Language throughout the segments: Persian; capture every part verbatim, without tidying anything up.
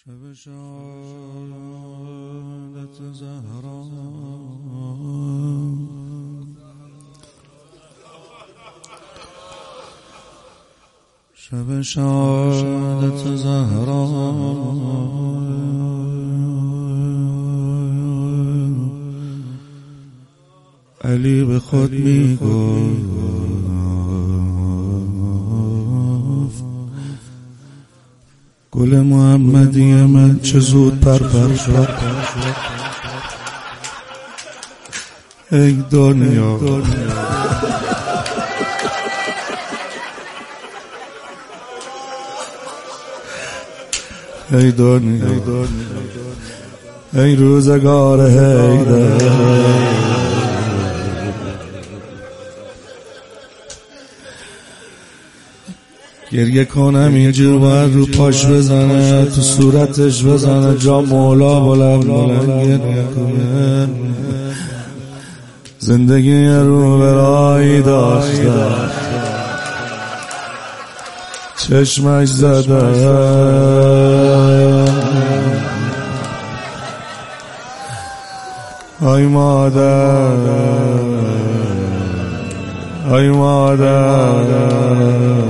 شب شهادت زهرا شب شهادت زهرا علی به خود می گفت گل محمدی من چه زود پرپر شد. ای دنیا ای دنیا ای روزگار حیدر گریه کنم اینجور باید رو پاش بزنه تو صورتش بزنه جا مولا بلند بلند گریه کنه. زندگی رو برایی داشته چشمش زده آی مادر آی مادر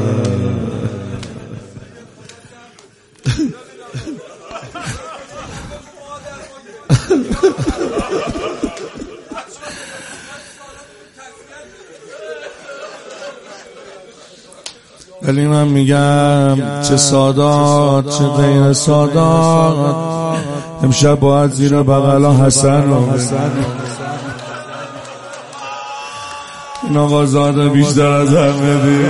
ولی من میگم چه سادات چه غیر سادات امشب باید زیر بغلا حسن رو این آقا زاده بیشتر از همه دی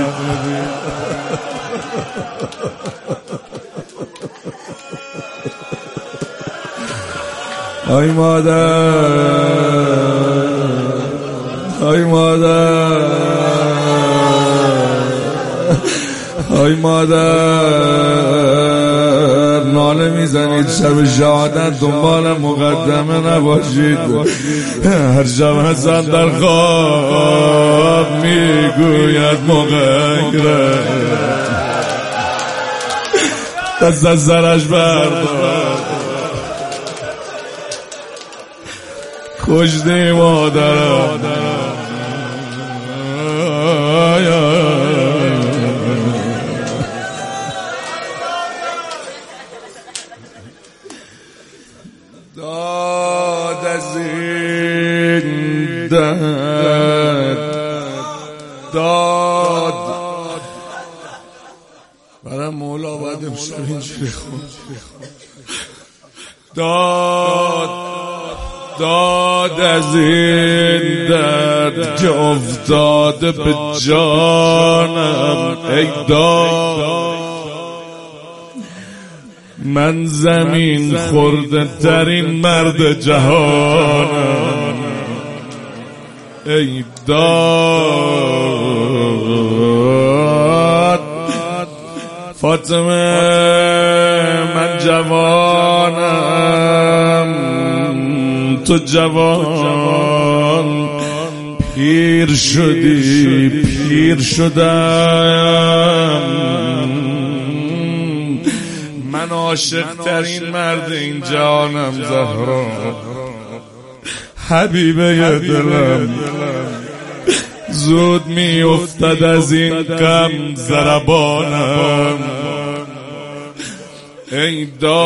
آی مادر آی مادر آی مادر ناله میزنید شب شهادت دنبال مقدمه نباشید. هر شب حسن در خواب میگوید مغیره دست از سرش بردار کشتی مادرم داد از این داد داد برای مولا باید امشب اینجوری خون داد داد از این درد که افتاده به جانم ای داد من زمین خورده ترین مرد جهانم ای داد فاطمه من جوانم تو جوان پیر شدی پیر شدم من عاشق ترین مرد این جانم زهرا حبیبه دلم زود می افتد از این غم ضربانم ای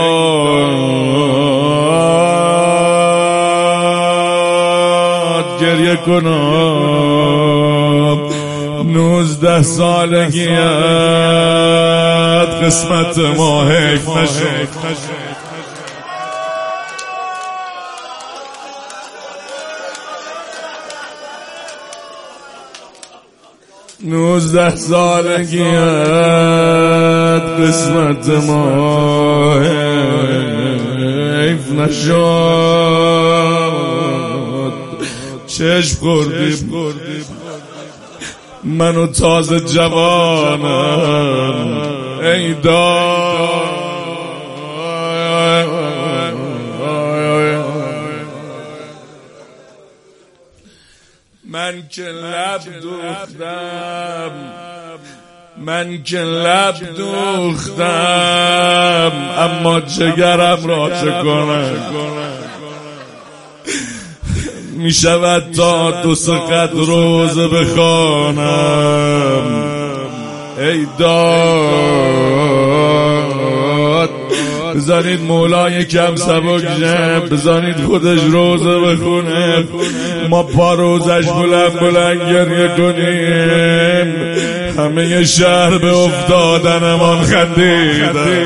داد گریه کنم نوزده سالگیت قسمت ما حیف نشد. نوزده سالگیت قسمت ما حیف نشد. چشم خوردیم منو تازه جوانم ای داد من که لب دوختم من که لب دوختم اما جگرم را چه کنم؟ می شود تا دو سقط روزه بخوانم. ای داد بزنید مولای کم سبک شه، بزنید خودش روزه بخونه، ما پا روزش بلند بلند گریه کنیم. همه شهر به افتادنمان خندیدن.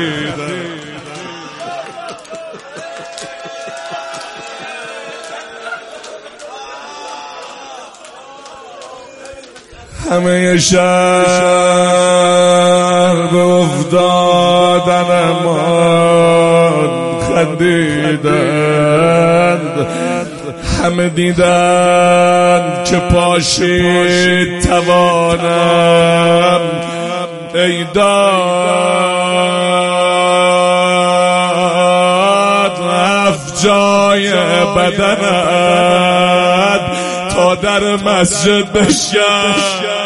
همه شهر به افتادنمان خندیدند. همه دیدند که پاشید توانم. ای داد هفت جای بدنت تا در مسجد بشکن.